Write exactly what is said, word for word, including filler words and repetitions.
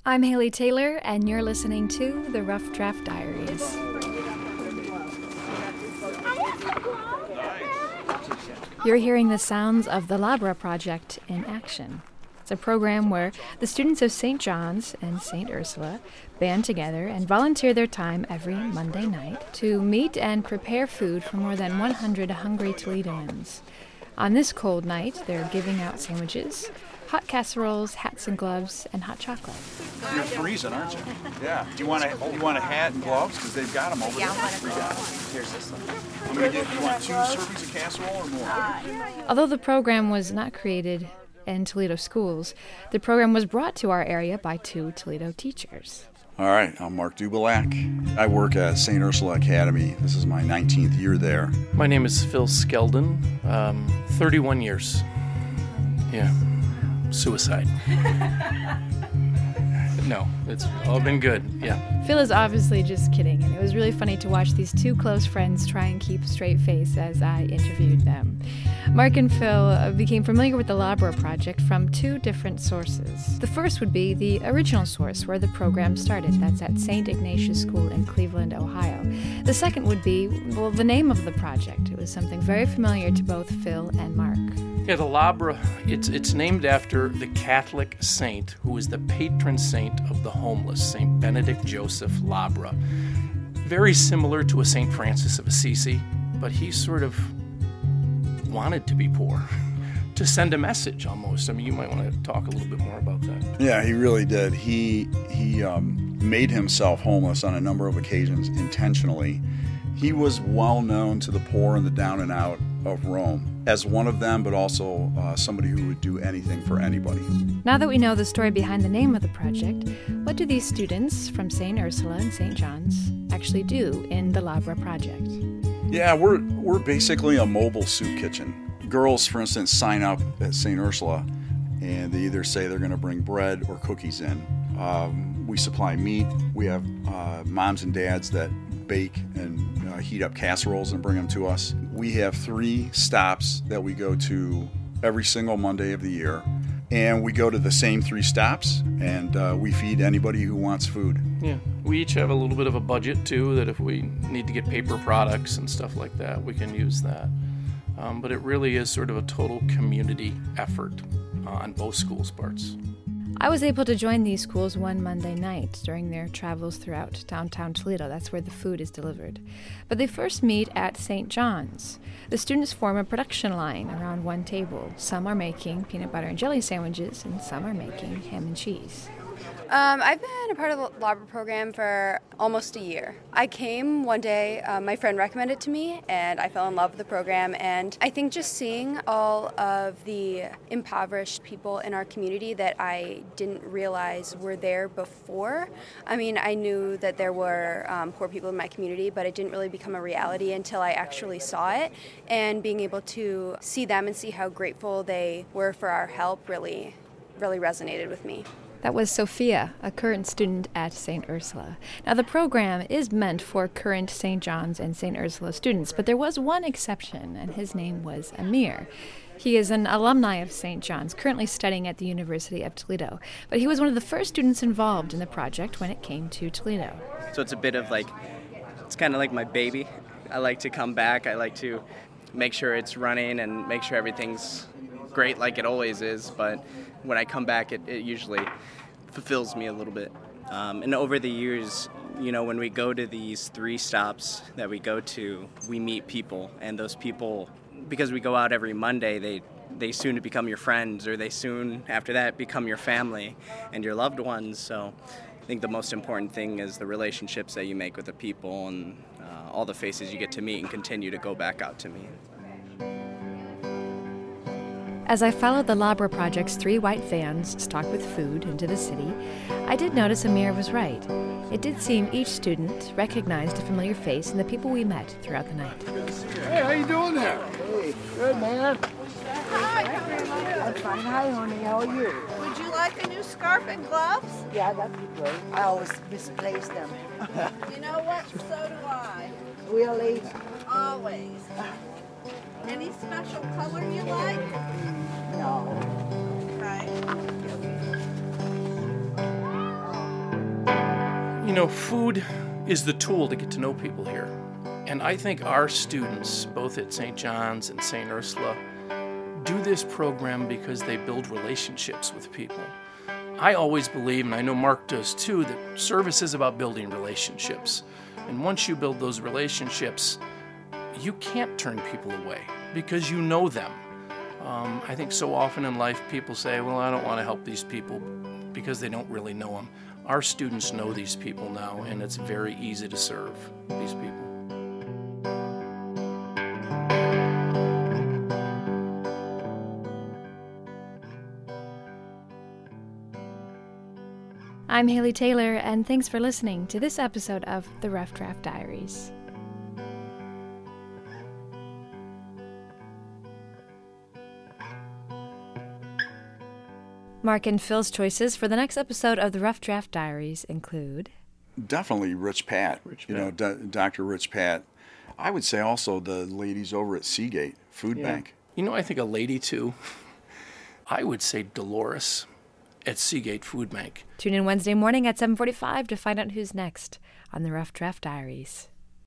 I'm Haley Taylor, and you're listening to The Rough Draft Diaries. You're hearing the sounds of the Labra Project in action. It's a program where the students of Saint John's and Saint Ursula band together and volunteer their time every Monday night to meet and prepare food for more than one hundred hungry Toledoans. On this cold night, they're giving out sandwiches, hot casseroles, hats and gloves, and hot chocolate. You're freezing, aren't you? Yeah. Do you want a you want a hat and gloves? Because they've got them over yeah, there. Yeah, I want a Here's this one. I'm gonna get. You want two servings of casserole or more? Although the program was not created in Toledo schools, the program was brought to our area by two Toledo teachers. All right. I'm Mark Dubelak. I work at Saint Ursula Academy. This is my nineteenth year there. My name is Phil Skeldon. Um, thirty-one years. Yeah. Suicide. No, it's all been good, yeah. Phil is obviously just kidding, and it was really funny to watch these two close friends try and keep a straight face as I interviewed them. Mark and Phil became familiar with the Labra Project from two different sources. The first would be the original source where the program started. That's at Saint Ignatius School in Cleveland, Ohio. The second would be, well, the name of the project. It was something very familiar to both Phil and Mark. Yeah, the Labra, it's it's named after the Catholic saint who is the patron saint of the homeless, Saint Benedict Joseph Labra. Very similar to a Saint Francis of Assisi, but he sort of wanted to be poor, to send a message almost. I mean, you might want to talk a little bit more about that. Yeah, he really did. He he um, made himself homeless on a number of occasions intentionally. He was well known to the poor and the down and out of Rome as one of them, but also uh, somebody who would do anything for anybody. Now that we know the story behind the name of the project, what do these students from Saint Ursula and Saint John's actually do in the Labra Project? Yeah, we're we're basically a mobile soup kitchen. Girls, for instance, sign up at Saint Ursula, and they either say they're going to bring bread or cookies in. Um, we supply meat. We have uh, moms and dads that bake and uh, heat up casseroles and bring them to us. We have three stops that we go to every single Monday of the year, and we go to the same three stops, and uh, we feed anybody who wants food. Yeah, we each have a little bit of a budget too, that if we need to get paper products and stuff like that, we can use that. Um, but it really is sort of a total community effort uh, on both schools' parts. I was able to join these schools one Monday night during their travels throughout downtown Toledo. That's where the food is delivered. But they first meet at Saint John's. The students form a production line around one table. Some are making peanut butter and jelly sandwiches, and some are making ham and cheese. Um, I've been a part of the Labra program for almost a year. I came one day, um, my friend recommended it to me, and I fell in love with the program. And I think just seeing all of the impoverished people in our community that I didn't realize were there before. I mean, I knew that there were um, poor people in my community, but it didn't really become a reality until I actually saw it. And being able to see them and see how grateful they were for our help really, really resonated with me. That was Sophia, a current student at Saint Ursula. Now, the program is meant for current Saint John's and Saint Ursula students, but there was one exception, and his name was Amir. He is an alumni of Saint John's, currently studying at the University of Toledo, but he was one of the first students involved in the project when it came to Toledo. So it's a bit of like, it's kind of like my baby. I like to come back. I like to make sure it's running and make sure everything's great like it always is, but when I come back, it, it usually fulfills me a little bit. Um, and over the years, you know, when we go to these three stops that we go to, we meet people, and those people, because we go out every Monday, they they soon become your friends, or they soon, after that, become your family and your loved ones. So I think the most important thing is the relationships that you make with the people and uh, all the faces you get to meet and continue to go back out to meet. As I followed the Labra Project's three white vans stocked with food into the city, I did notice Amir was right. It did seem each student recognized a familiar face in the people we met throughout the night. Hey, how you doing there? Hey, good, man. Hi. I'm fine. Hi, honey. How are you? Would you like a new scarf and gloves? Yeah, that'd be great. I always misplace them. You know what? So do I. Really? Always. Any special color you like? No. Okay. know, food is the tool to get to know people here. And I think our students, both at Saint John's and Saint Ursula, do this program because they build relationships with people. I always believe, and I know Mark does too, that service is about building relationships. And once you build those relationships, you can't turn people away because you know them. Um, I think so often in life people say, well, I don't want to help these people because they don't really know them. Our students know these people now, and it's very easy to serve these people. I'm Haley Taylor, and thanks for listening to this episode of the Rough Draft Diaries. Mark and Phil's choices for the next episode of the Rough Draft Diaries include... Definitely Rich Pat. Rich you Pat. know, D- Doctor Rich Pat. I would say also the ladies over at Seagate Food Yeah. Bank. You know, I think a lady too. I would say Dolores at Seagate Food Bank. Tune in Wednesday morning at seven forty-five to find out who's next on the Rough Draft Diaries.